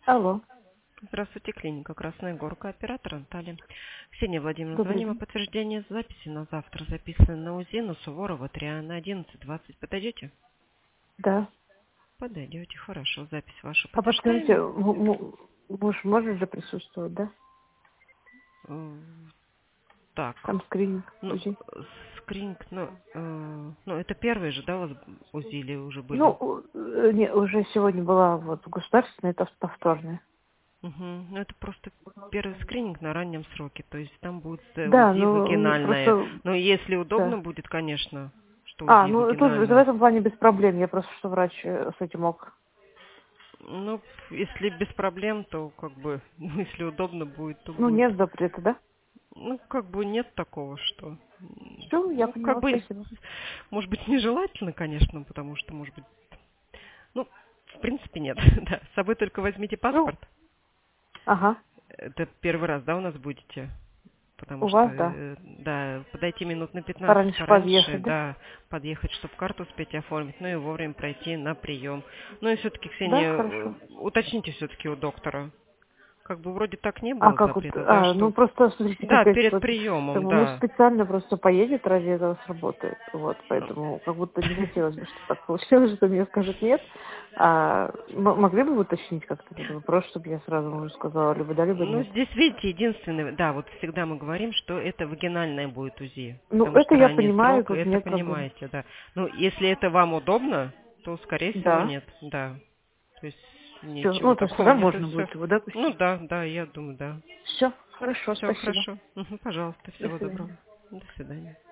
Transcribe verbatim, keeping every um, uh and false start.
Алло, Здравствуйте, клиника Красная Горка, оператор Анталия. Ксения Владимировна, добрый звоним о день. подтверждении записи на завтра. Записаны на УЗИ на Суворова три на одиннадцать двадцать. Подойдете? Да. Подойдете, хорошо. Запись вашу А подскажите, подтверждаем. м- м- муж может же присутствовать, да? М, Так, Там скрининг, ну, УЗИ. э, скрининг, ну, э, ну, это первые же, да, у вас УЗИ или уже Ну, были? у- э, не, уже сегодня была вот государственная, это повторная. Мгм. Ну, это просто первый скрининг на раннем сроке, то есть там будет э, Да, УЗИ ну, мне вагинальное. просто, Но если удобно да. будет, конечно, что А, УЗИ ну, это уже- это в вагинальное. этом плане без проблем. Я просто, что врач э, с этим мог. Ну, если без проблем, то как бы, ну, если удобно будет, то Ну, будет. нет запрета, да? Ну, как бы нет такого, что... м, Все, я Ну, как поняла, бы, спасибо. может быть, нежелательно, конечно, потому что, может быть... Ну, в принципе, нет. Да, с собой только возьмите Ну, паспорт. ага, Это первый раз, да, у нас будете? Потому у что, вас, да. э, да, подойти минут на пятнадцать Пораньше пораньше, подъехать, да? да, подъехать, чтобы карту успеть оформить, ну и вовремя пройти на прием. Ну и все-таки, Да, Ксения, э, хорошо. уточните все-таки у доктора. Как бы вроде так не А было как вот, запрета, да, а, ну что... просто, смотрите, Да, какая перед ситуация. приемом, Там муж да. специально просто поедет ради этого с работы, вот, поэтому как будто не хотелось бы, чтобы так получилось, что мне скажут нет. А м- могли бы вы уточнить как-то этот вопрос, чтобы я сразу мужу сказала, либо да, либо Ну, нет? здесь, видите, единственное, да, вот всегда мы говорим, что это вагинальное будет УЗИ, Ну, потому это что я ранний понимаю, срок, тут это нет проблем. понимаете, да. Ну, если это вам удобно, то, скорее всего, Да, нет, да. То есть все. ничего Ну, то есть такого тогда нет, и можно все. будет его, да, Ну, пустить? да, да, я думаю, да. Все, хорошо, Все спасибо. хорошо. Мгм, пожалуйста, До всего свидания. доброго. До свидания.